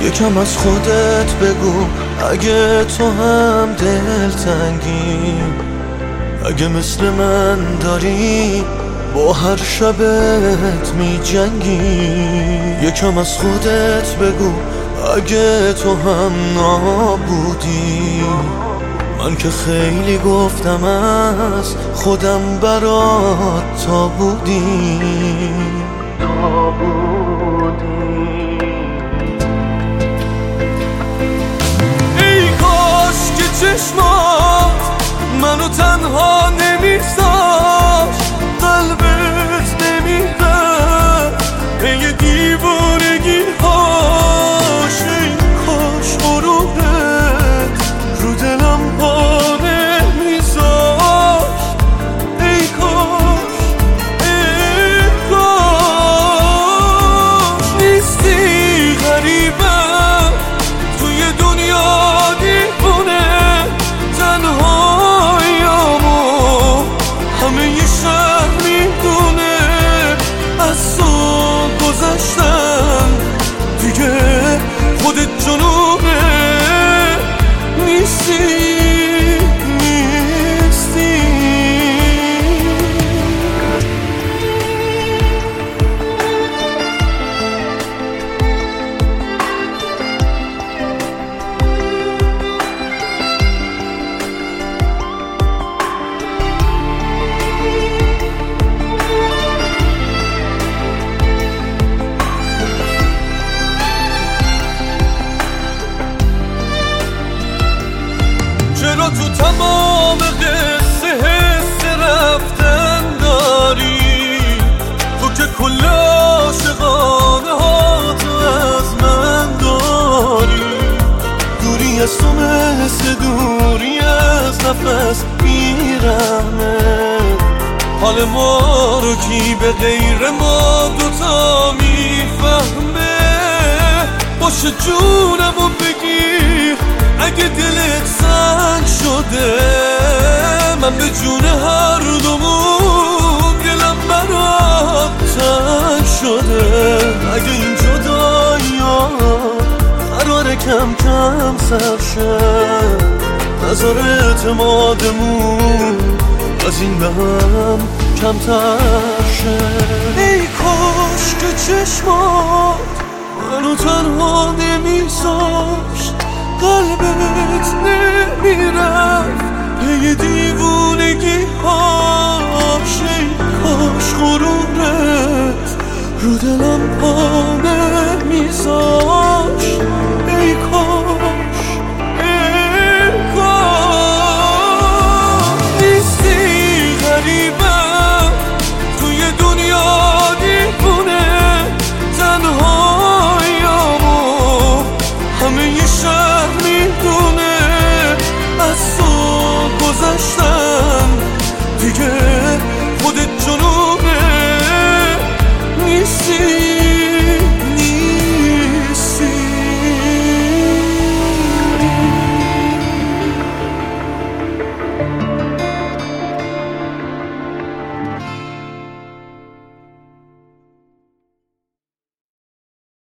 یکم از خودت بگو اگه تو هم دلتنگی، اگه مثل من داری با هر شبت می جنگی. یکم از خودت بگو اگه تو هم نابودی، من که خیلی گفتم از خودم برات تا بودی. ای کاش که چشمات منو تنها نمیذاشت، قلبت نمیرفت پی دیوانگی هاش. ای کاش غرورت رو دلم پا نمیذاشت. ای کاش نیستی غریبم توی دنیا دیوونه، تنهاییامو همه ی شهر میدونه. از تو گذشتم دیگه خودت جنونه، نیستی. چرا تو تمام قصه حس رفتن داری؟ تو که کل عاشقانه ها تو از من داری. دوری از تو مثل دوری از نفس میرمه. حال ما رو کی به غیر ما دوتا میفهمه؟ باشه جونمو بگیر اگه دلت سنگ شده، من به جون هر دومون دلم برات تنگ شده. اگه این جدایی‌ها قراره کم کم سر شه، نذار اعتمادمون از این به هم کمتر شه. ای کاش که چشمات منو تنها نمیذاشت، قلبت نمیرفت پی دیوونگی هاش. ای کاش غرورت رو دلم پا نمیذاشت. ای کاش